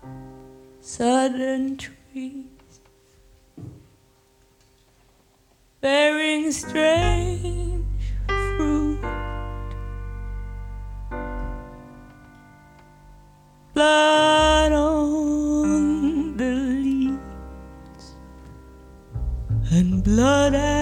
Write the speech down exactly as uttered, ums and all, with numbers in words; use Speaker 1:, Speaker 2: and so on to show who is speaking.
Speaker 1: Southern trees bearing strange fruit, blood on the leaves and blood